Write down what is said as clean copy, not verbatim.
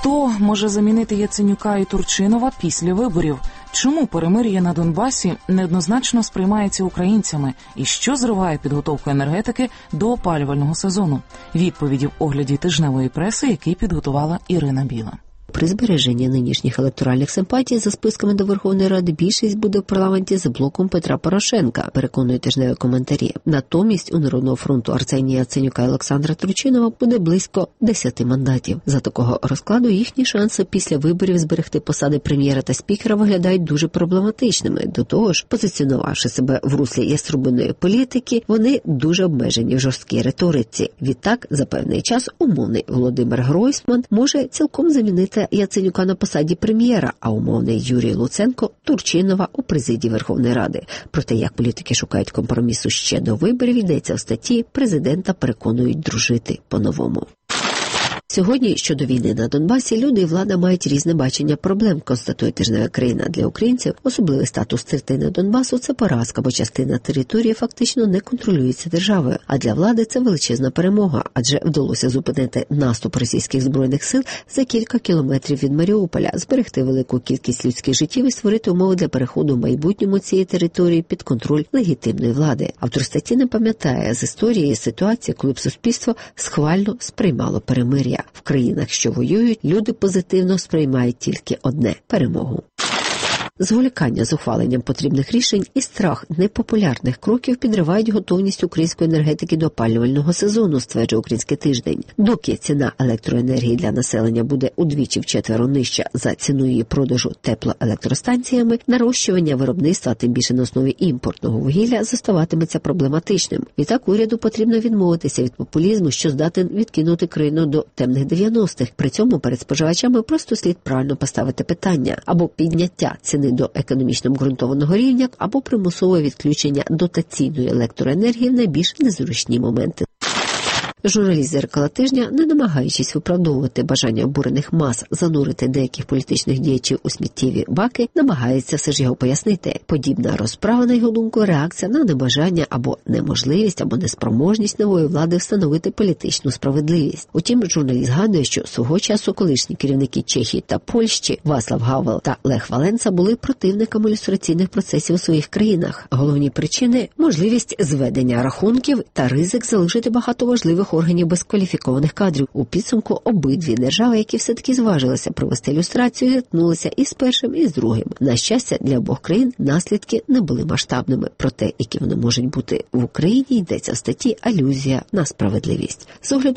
Хто може замінити Яценюка і Турчинова після виборів? Чому перемир'я на Донбасі неоднозначно сприймається українцями? І що зриває підготовку енергетики до опалювального сезону? Відповіді в огляді тижневої преси, який підготувала Ірина Біла. При збереженні нинішніх електоральних симпатій за списками до Верховної Ради більшість буде в парламенті з блоком Петра Порошенка, переконують тижневі коментарі. Натомість у Народного фронту Арсенія Яценюка і Олександра Турчинова буде близько 10 мандатів. За такого розкладу їхні шанси після виборів зберегти посади прем'єра та спікера виглядають дуже проблематичними. До того ж, позиціонувавши себе в руслі яструбиної політики, вони дуже обмежені в жорсткій риториці. Відтак, за певний час умовний Володимир Гройсман може цілком замінити Яценюка на посаді прем'єра, а умовний Юрій Луценко – Турчинова у президії Верховної Ради. Про те, як політики шукають компромісу ще до виборів, йдеться в статті «Президента переконують дружити по-новому». Сьогодні, щодо війни на Донбасі, люди і влада мають різне бачення проблем, констатує тижнева країна. Для українців особливий статус третини Донбасу – це поразка, бо частина території фактично не контролюється державою. А для влади це величезна перемога, адже вдалося зупинити наступ російських збройних сил за кілька кілометрів від Маріуполя, зберегти велику кількість людських життів і створити умови для переходу в майбутньому цієї території під контроль легітимної влади. Автор статті не пам'ятає з історії ситуації, коли б суспільство схвально сприймало перемир'я. В країнах, що воюють, люди позитивно сприймають тільки одне – перемогу. Зволікання з ухваленням потрібних рішень і страх непопулярних кроків підривають готовність української енергетики до опалювального сезону, стверджує «Український тиждень». Доки ціна електроенергії для населення буде удвічі-вчетверо нижча за ціну її продажу теплоелектростанціями, нарощування виробництва, тим більше на основі імпортного вугілля, зоставатиметься проблематичним. Відтак уряду потрібно відмовитися від популізму, що здатен відкинути країну до темних 90-х. При цьому перед споживачами просто слід правильно поставити питання або підняття ціни до економічно обґрунтованого рівня, або примусове відключення дотаційної електроенергії в найбільш незручні моменти. Журналіст «Дзеркала тижня», не намагаючись виправдовувати бажання обурених мас занурити деяких політичних діячів у сміттєві баки, намагається все ж його пояснити. Подібна розправа, на його думку, реакція на небажання або неможливість, або неспроможність нової влади встановити політичну справедливість. Утім, журналіст згадує, що свого часу колишні керівники Чехії та Польщі Вацлав Гавел та Лех Валенса були противниками люстраційних процесів у своїх країнах. Головні причини – можливість зведення рахунків та ризик залишити багато важливих органів без кваліфікованих кадрів. У підсумку обидві держави, які все-таки зважилися провести люстрацію, зіткнулися і з першим, і з другим. На щастя, для обох країн наслідки не були масштабними. Про те, які вони можуть бути в Україні, йдеться в статті «Алюзія на справедливість». З огляду